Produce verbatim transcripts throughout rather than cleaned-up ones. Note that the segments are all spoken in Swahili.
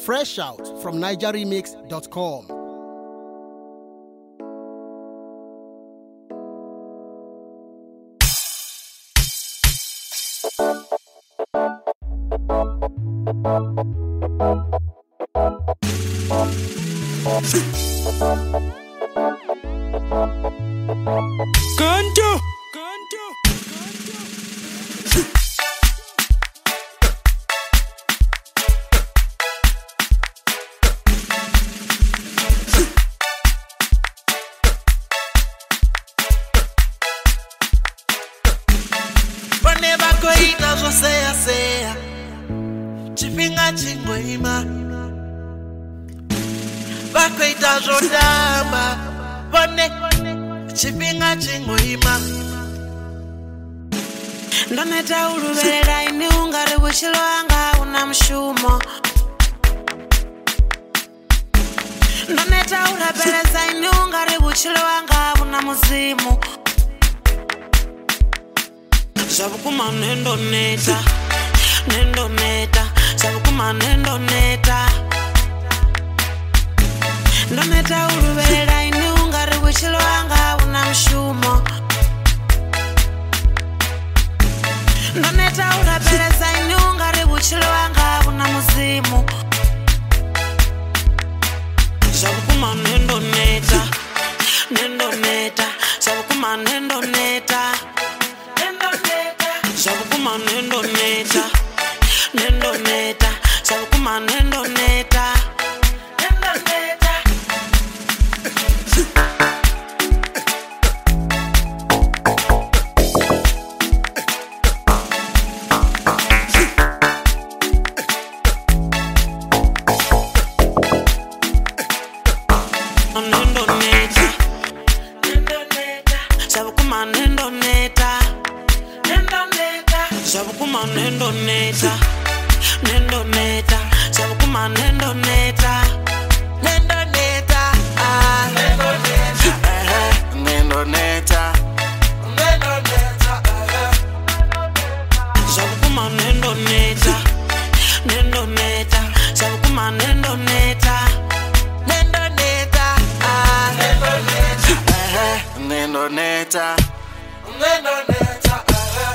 Fresh out from niger remix dot com. Kanto, Whenever koita zo seya seya Chipinga chingwema Bakoita zo damba Bone Chipinga chingwema Ndoneta ulubelela ini ungari buchilo anga una mshumo Ndoneta ulabeleza ini ungari buchilo anga una muzimu Sabukuma nendo neta Nendo neta Sabukuma nendo neta Ndoneta ulubelela ini ungari buchilo anga una mshumo Ndoneta ulabeleza ini ungari buchilo anga una muzimu Sabukuma nendo neta Nendo neta Sabukuma nendo neta Sabukuma nendo neta Nendo neta Sabukuma nendo neta Nendo neta Nendo neta Nendo neta Sabukuma nendo neta Nendo neta Sabukuma nendo neta Nendo neta Sabukuma nendo neta Nendo neta Ah Nendo neta Eh Nendo neta Nendo neta Sabukuma nendo neta Nendo neta Sabukuma nendo neta Nendo neta Ah Nendo neta Eh Nendo neta Nendo neta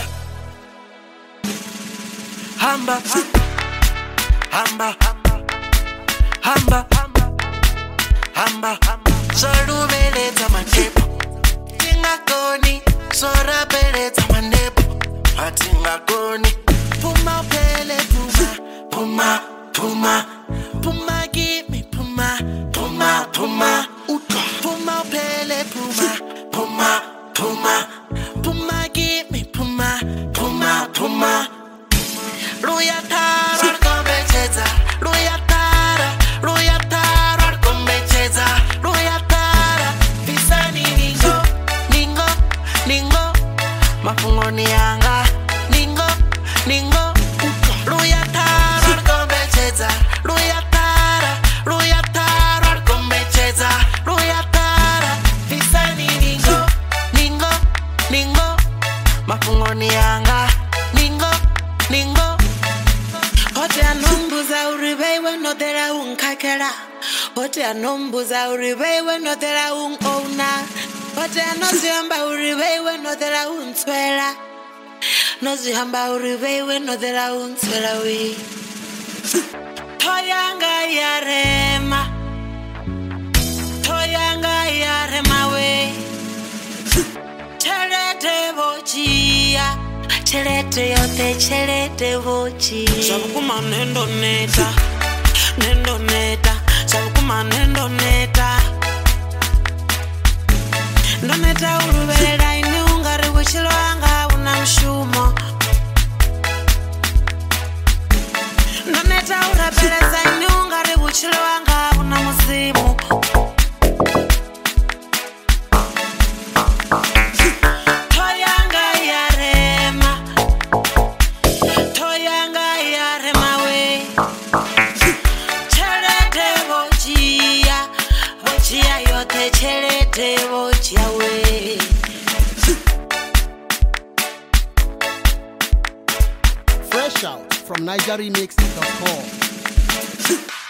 Hamba Hamba Hamba Hamba Sorubeleza manepo Tingakoni Sorabeleza manepo Atingakoni Puma pele puma Puma Puma Puma give me Puma Puma Puma Puma pele puma Puma Puma Puma give me Puma Puma Puma Ruyatara Arkombecheza Ruyatara Ruyatara Arkombecheza Ruyatara Pisani ningo Ningo Ningo Mafungoni yanga Ningo Ningo Ruyatara Arkombecheza Ruyatara Ruyatara Arkombecheza Ruyatara Pisani ningo Ningo Ningo Mafungoni yanga Ningo Ningo Hote anombuza uribewe no dera unkakera Hote anombuza uribewe no dera unona Hote anozihamba uribewe no dera unswela Nozihamba uribewe no dera unswela we Toyanga yarema Toyanga yarema we Chelete bochia Chelete yote chelete bochi Sabukuma nendo neta Nendo neta Sabukuma nendo neta Ndoneta ulubelela ini ungari buchilo anga una mshumo Ndoneta ulabeleza ini ungari buchilo anga una muzimu Fresh out from niger remix dot com.